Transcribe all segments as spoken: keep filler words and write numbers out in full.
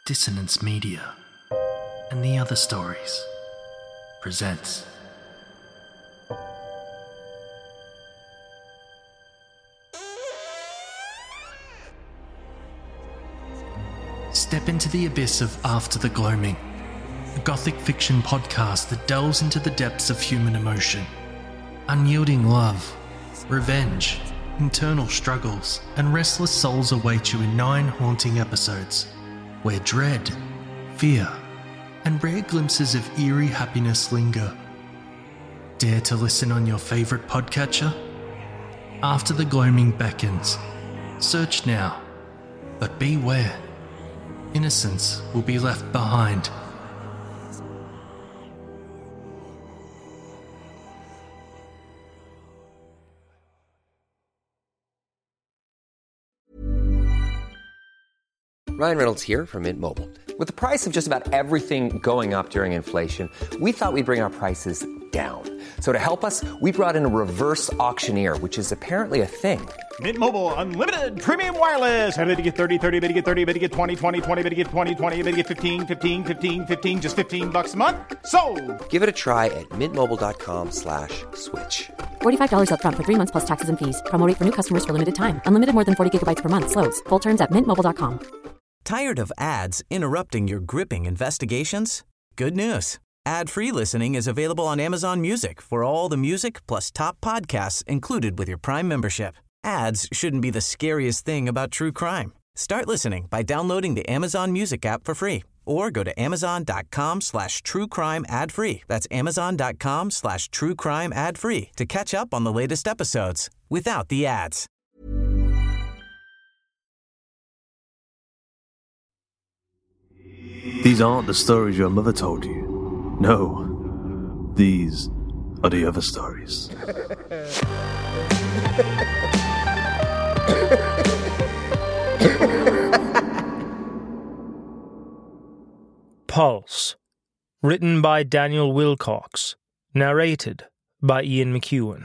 Dissonance Media and the Other Stories presents Step into the abyss of After the Gloaming, a gothic fiction podcast that delves into the depths of human emotion. Unyielding love, revenge, internal struggles, and restless souls await you in nine haunting episodes, where dread, fear, and rare glimpses of eerie happiness linger. Dare to listen on your favourite podcatcher? After the Gloaming beckons. Search now, but beware. Innocence will be left behind. Ryan Reynolds here from Mint Mobile. With the price of just about everything going up during inflation, we thought we'd bring our prices down. So to help us, we brought in a reverse auctioneer, which is apparently a thing. Mint Mobile Unlimited Premium Wireless. How to get thirty, thirty, how to get thirty, how to get twenty, twenty, twenty, how to get twenty, twenty, how to get fifteen, fifteen, fifteen, fifteen, just fifteen bucks a month? Sold! Give it a try at mintmobile.com slash switch. forty-five dollars up front for three months plus taxes and fees. Promo rate for new customers for limited time. Unlimited more than forty gigabytes per month. Slows full terms at mint mobile dot com. Tired of ads interrupting your gripping investigations? Good news. Ad-free listening is available on Amazon Music for all the music plus top podcasts included with your Prime membership. Ads shouldn't be the scariest thing about true crime. Start listening by downloading the Amazon Music app for free or go to amazon.com slash true crime ad free. That's amazon.com slash true crime ad free to catch up on the latest episodes without the ads. These aren't the stories your mother told you. No, these are the other stories. Pulse. Written by Daniel Wilcox. Narrated by Ian McEwan.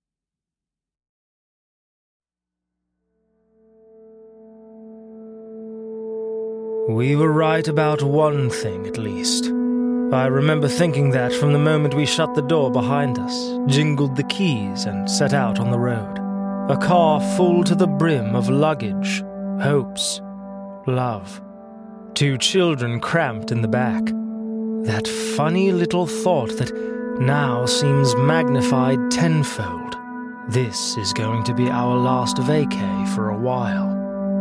We were right about one thing, at least. I remember thinking that from the moment we shut the door behind us, jingled the keys, and set out on the road. A car full to the brim of luggage, hopes, love. Two children cramped in the back. That funny little thought that now seems magnified tenfold. This is going to be our last vacay for a while.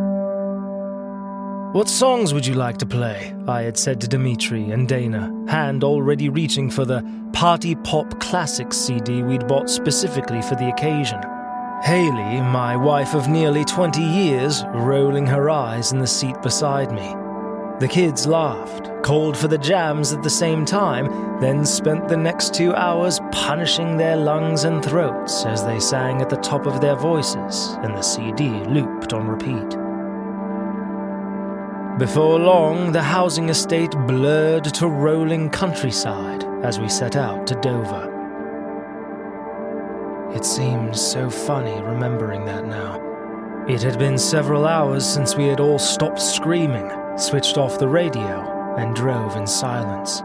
"What songs would you like to play?" I had said to Dimitri and Dana, hand already reaching for the Party Pop Classics C D we'd bought specifically for the occasion. Haley, my wife of nearly twenty years, rolling her eyes in the seat beside me. The kids laughed, called for the jams at the same time, then spent the next two hours punishing their lungs and throats as they sang at the top of their voices, and the C D looped on repeat. Before long, the housing estate blurred to rolling countryside as we set out to Dover. It seems so funny remembering that now. It had been several hours since we had all stopped screaming, switched off the radio, and drove in silence.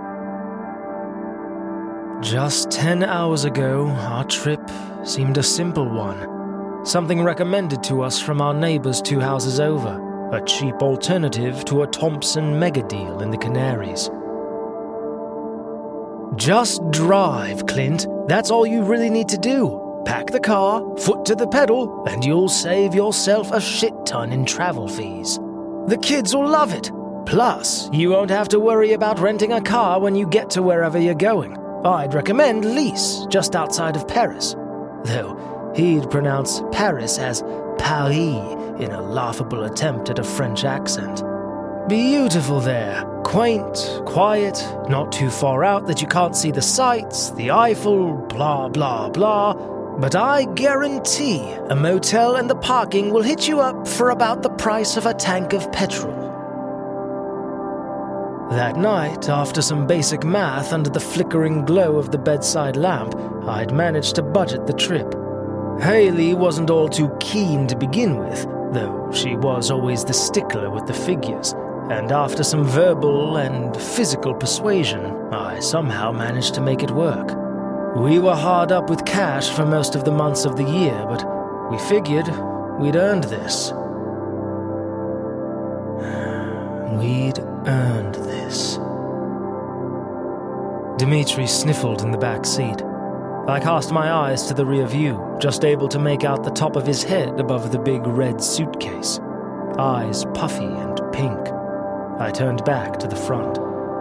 Just ten hours ago, our trip seemed a simple one. Something recommended to us from our neighbours two houses over. A cheap alternative to a Thompson mega deal in the Canaries. Just drive, Clint. That's all you really need to do. Pack the car, foot to the pedal, and you'll save yourself a shit ton in travel fees. The kids will love it. Plus, you won't have to worry about renting a car when you get to wherever you're going. I'd recommend Nice, just outside of Paris. Though, he'd pronounce Paris as Paris in a laughable attempt at a French accent. Beautiful there. Quaint, quiet, not too far out that you can't see the sights, the Eiffel, blah, blah, blah. But I guarantee a motel and the parking will hit you up for about the price of a tank of petrol. That night, after some basic math under the flickering glow of the bedside lamp, I'd managed to budget the trip. Haley wasn't all too keen to begin with, though she was always the stickler with the figures, and after some verbal and physical persuasion, I somehow managed to make it work. We were hard up with cash for most of the months of the year, but we figured we'd earned this. We'd earned this. Dmitri sniffled in the back seat. I cast my eyes to the rear view, just able to make out the top of his head above the big red suitcase. Eyes puffy and pink. I turned back to the front.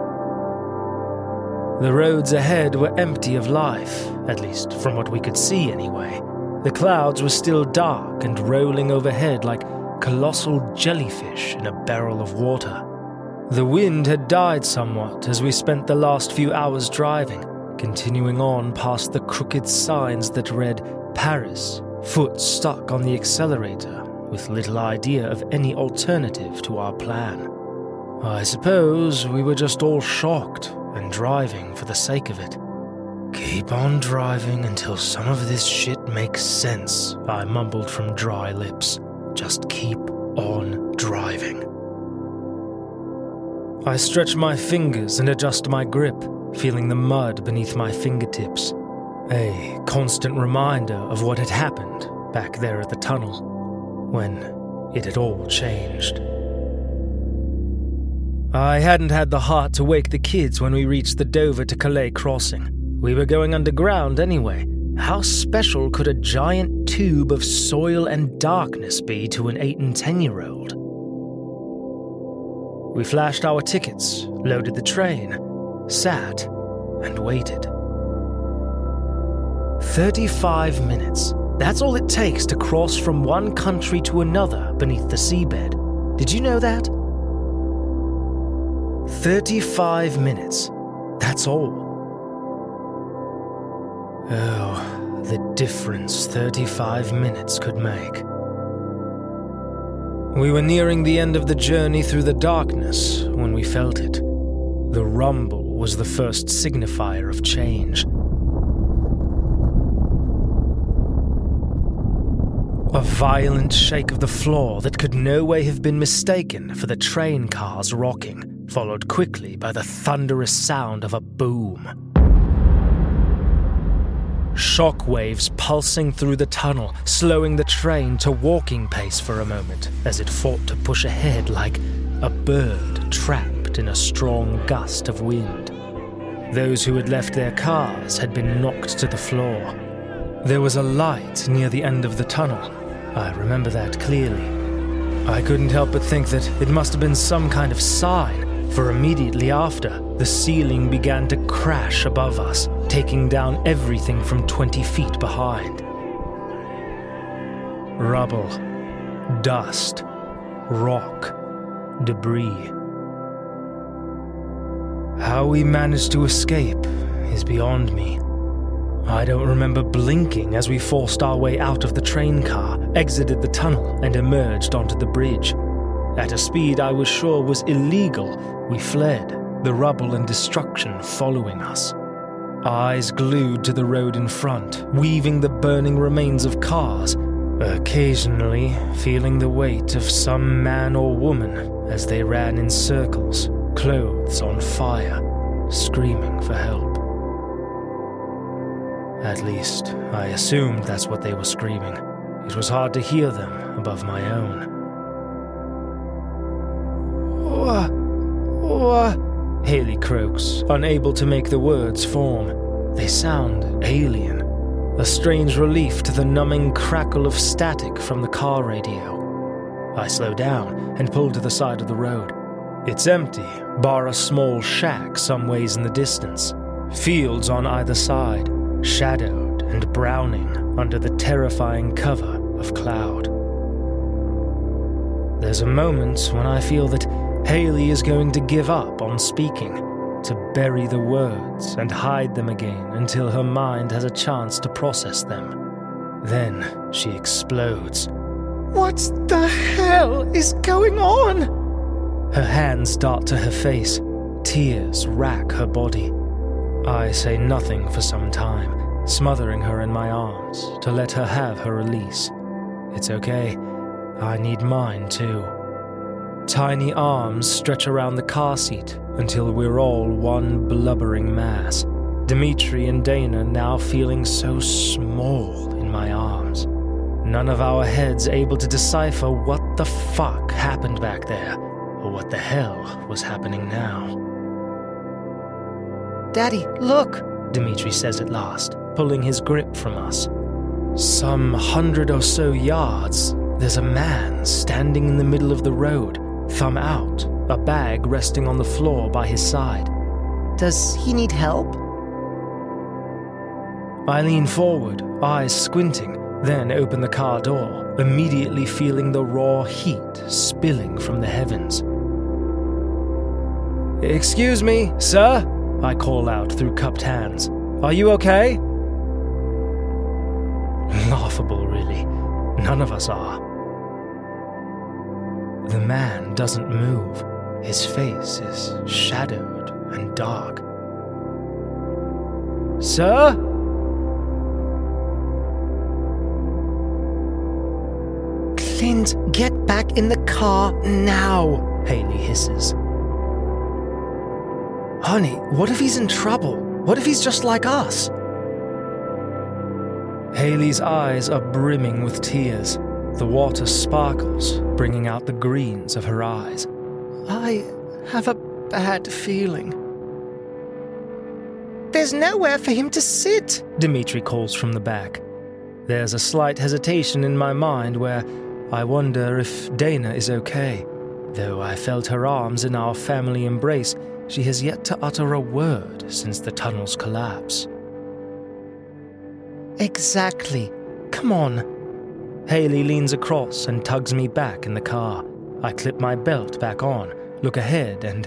The roads ahead were empty of life, at least from what we could see anyway. The clouds were still dark and rolling overhead like colossal jellyfish in a barrel of water. The wind had died somewhat as we spent the last few hours driving, continuing on past the crooked signs that read Paris, foot stuck on the accelerator, with little idea of any alternative to our plan. I suppose we were just all shocked and driving for the sake of it. Keep on driving until some of this shit makes sense, I mumbled from dry lips. Just keep on driving. I stretch my fingers and adjust my grip, feeling the mud beneath my fingertips. A constant reminder of what had happened back there at the tunnel, when it had all changed. I hadn't had the heart to wake the kids when we reached the Dover to Calais crossing. We were going underground anyway. How special could a giant tube of soil and darkness be to an eight and ten-year-old? We flashed our tickets, loaded the train, sat, and waited. Thirty-five minutes. That's all it takes to cross from one country to another beneath the seabed. Did you know that? Thirty-five minutes. That's all. Oh, the difference thirty-five minutes could make. We were nearing the end of the journey through the darkness when we felt it. The rumble was the first signifier of change. A violent shake of the floor that could no way have been mistaken for the train cars rocking, followed quickly by the thunderous sound of a boom. Shockwaves pulsing through the tunnel, slowing the train to walking pace for a moment as it fought to push ahead like a bird trapped in a strong gust of wind. Those who had left their cars had been knocked to the floor. There was a light near the end of the tunnel. I remember that clearly. I couldn't help but think that it must have been some kind of sign, for immediately after, the ceiling began to crash above us, taking down everything from twenty feet behind. Rubble, dust, rock, debris. How we managed to escape is beyond me. I don't remember blinking as we forced our way out of the train car, exited the tunnel, and emerged onto the bridge. At a speed I was sure was illegal, we fled, the rubble and destruction following us. Eyes glued to the road in front, weaving the burning remains of cars, occasionally feeling the weight of some man or woman as they ran in circles, clothes on fire, screaming for help. At least, I assumed that's what they were screaming. It was hard to hear them above my own. Wha... Wha... Haley croaks, unable to make the words form. They sound alien. A strange relief to the numbing crackle of static from the car radio. I slow down and pull to the side of the road. It's empty, bar a small shack some ways in the distance. Fields on either side, shadowed and browning under the terrifying cover of cloud. There's a moment when I feel that Haley is going to give up on speaking, to bury the words and hide them again until her mind has a chance to process them. Then she explodes. What the hell is going on? Her hands dart to her face. Tears rack her body. I say nothing for some time, smothering her in my arms to let her have her release. It's okay. I need mine too. Tiny arms stretch around the car seat until we're all one blubbering mass. Dimitri and Dana now feeling so small in my arms. None of our heads able to decipher what the fuck happened back there, or what the hell was happening now. "Daddy, look," Dimitri says at last, pulling his grip from us. Some hundred or so yards, there's a man standing in the middle of the road, thumb out, a bag resting on the floor by his side. "Does he need help?" I lean forward, eyes squinting, then open the car door, immediately feeling the raw heat spilling from the heavens. "Excuse me, sir?" I call out through cupped hands. "Are you okay?" Laughable, really. None of us are. The man doesn't move. His face is shadowed and dark. "Sir?" "Clint, get back in the car now," Haley hisses. "Honey, what if he's in trouble? What if he's just like us?" Haley's eyes are brimming with tears. The water sparkles, bringing out the greens of her eyes. "I have a bad feeling." "There's nowhere for him to sit," Dimitri calls from the back. There's a slight hesitation in my mind where I wonder if Dana is okay. Though I felt her arms in our family embrace, she has yet to utter a word since the tunnel's collapse. "Exactly. Come on." Haley leans across and tugs me back in the car. I clip my belt back on, look ahead, and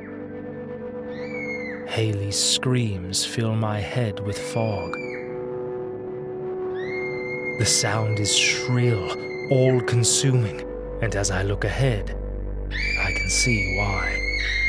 Haley's screams fill my head with fog. The sound is shrill, all-consuming, and as I look ahead, I can see why.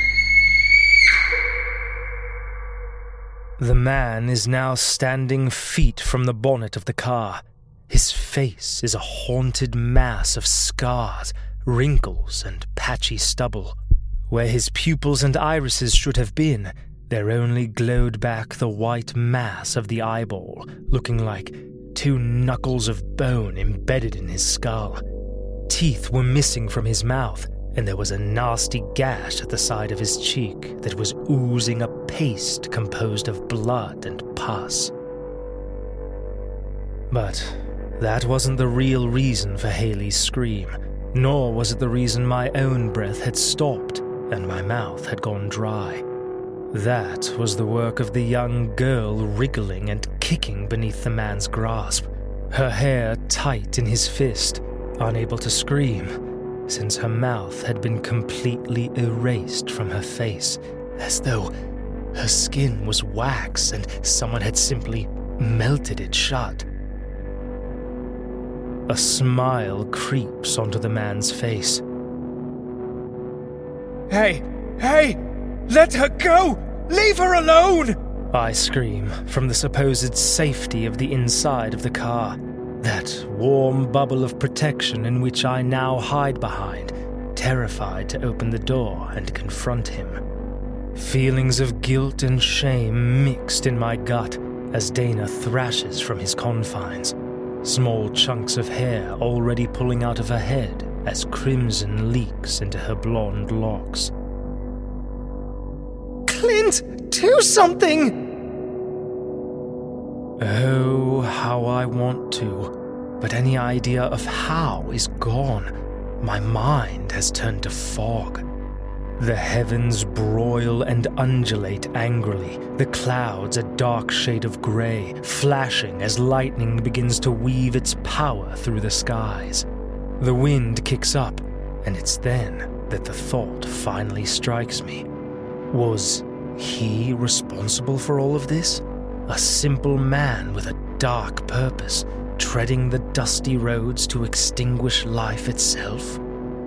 The man is now standing feet from the bonnet of the car. His face is a haunted mass of scars, wrinkles, and patchy stubble. Where his pupils and irises should have been, there only glowed back the white mass of the eyeball, looking like two knuckles of bone embedded in his skull. Teeth were missing from his mouth, and there was a nasty gash at the side of his cheek that was oozing a paste composed of blood and pus. But that wasn't the real reason for Haley's scream, nor was it the reason my own breath had stopped and my mouth had gone dry. That was the work of the young girl wriggling and kicking beneath the man's grasp, her hair tight in his fist, unable to scream, since her mouth had been completely erased from her face, as though her skin was wax and someone had simply melted it shut. A smile creeps onto the man's face. "Hey, hey! Let her go! Leave her alone!" I scream from the supposed safety of the inside of the car. That warm bubble of protection in which I now hide behind, terrified to open the door and confront him. Feelings of guilt and shame mixed in my gut as Dana thrashes from his confines, small chunks of hair already pulling out of her head as crimson leaks into her blonde locks. "Clint, do something!" Oh, how I want to, but any idea of how is gone. My mind has turned to fog. The heavens broil and undulate angrily, the clouds a dark shade of grey, flashing as lightning begins to weave its power through the skies. The wind kicks up, and it's then that the thought finally strikes me. Was he responsible for all of this? A simple man with a dark purpose, treading the dusty roads to extinguish life itself?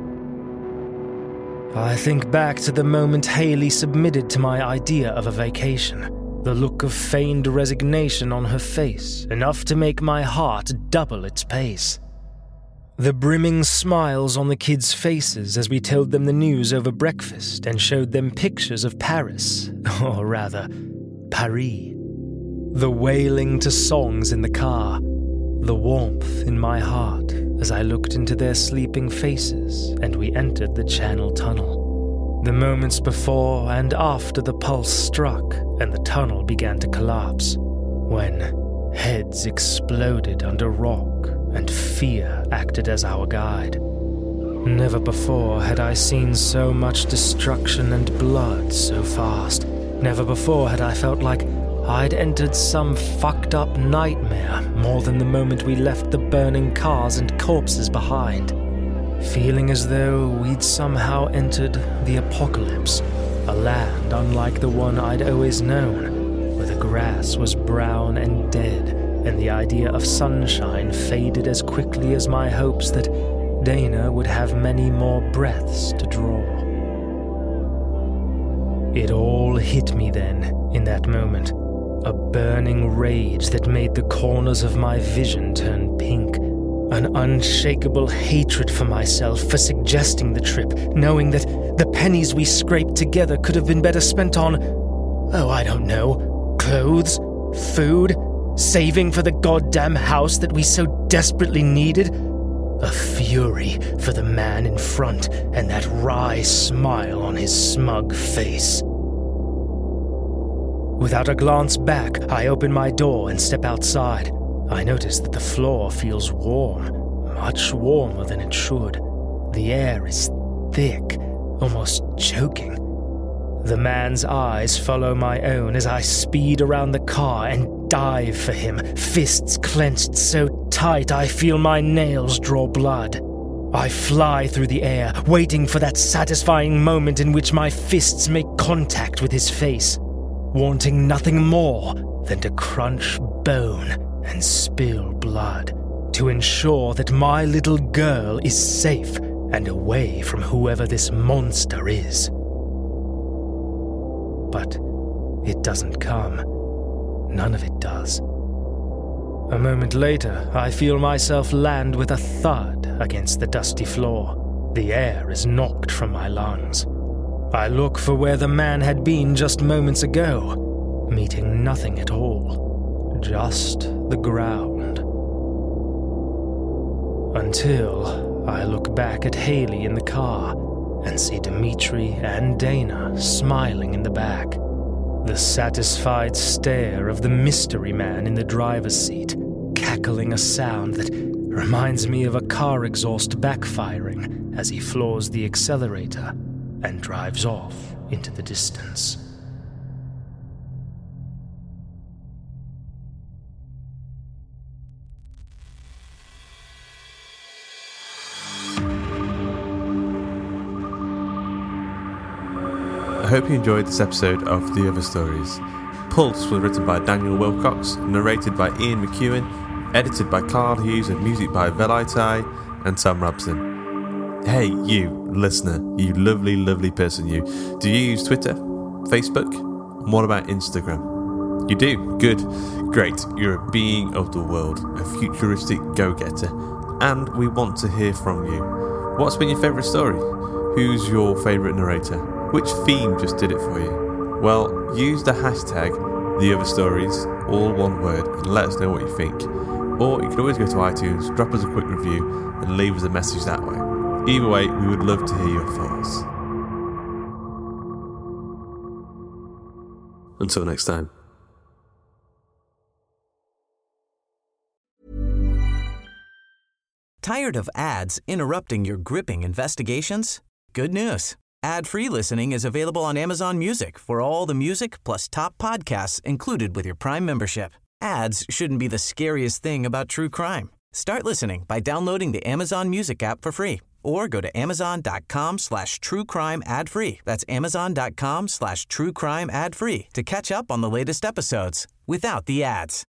I think back to the moment Haley submitted to my idea of a vacation, the look of feigned resignation on her face, enough to make my heart double its pace. The brimming smiles on the kids' faces as we told them the news over breakfast and showed them pictures of Paris, or rather, Paris. The wailing to songs in the car, the warmth in my heart as I looked into their sleeping faces and we entered the Channel Tunnel. The moments before and after the pulse struck and the tunnel began to collapse, when heads exploded under rock and fear acted as our guide. Never before had I seen so much destruction and blood so fast. Never before had I felt like I'd entered some fucked up nightmare more than the moment we left the burning cars and corpses behind. Feeling as though we'd somehow entered the apocalypse, a land unlike the one I'd always known, where the grass was brown and dead, and the idea of sunshine faded as quickly as my hopes that Dana would have many more breaths to draw. It all hit me then, in that moment, a burning rage that made the corners of my vision turn pink. An unshakable hatred for myself for suggesting the trip, knowing that the pennies we scraped together could have been better spent on, oh, I don't know, clothes, food, saving for the goddamn house that we so desperately needed. A fury for the man in front and that wry smile on his smug face. Without a glance back, I open my door and step outside. I notice that the floor feels warm, much warmer than it should. The air is thick, almost choking. The man's eyes follow my own as I speed around the car and dive for him, fists clenched so tight I feel my nails draw blood. I fly through the air, waiting for that satisfying moment in which my fists make contact with his face, wanting nothing more than to crunch bone and spill blood, to ensure that my little girl is safe and away from whoever this monster is. But it doesn't come. None of it does. A moment later, I feel myself land with a thud against the dusty floor. The air is knocked from my lungs. I look for where the man had been just moments ago, meeting nothing at all. Just the ground. Until I look back at Haley in the car and see Dimitri and Dana smiling in the back. The satisfied stare of the mystery man in the driver's seat, cackling a sound that reminds me of a car exhaust backfiring as he floors the accelerator and drives off into the distance. I hope you enjoyed this episode of The Other Stories. Pulse was written by Daniel Wilcox, narrated by Ian McEwen, edited by Carl Hughes, and music by Velaitai and Sam Robson. Hey, you, listener, you lovely, lovely person you. Do you use Twitter? Facebook? And what about Instagram? You do? Good. Great. You're a being of the world, a futuristic go-getter, and we want to hear from you. What's been your favourite story? Who's your favourite narrator? Which theme just did it for you? Well, use the hashtag TheOtherStories, all one word, and let us know what you think. Or you can always go to iTunes, drop us a quick review, and leave us a message that way. Either way, we would love to hear your thoughts. Until next time. Tired of ads interrupting your gripping investigations? Good news. Ad-free listening is available on Amazon Music for all the music plus top podcasts included with your Prime membership. Ads shouldn't be the scariest thing about true crime. Start listening by downloading the Amazon Music app for free or go to amazon.com slash true crime ad free. That's amazon.com slash true crime ad free to catch up on the latest episodes without the ads.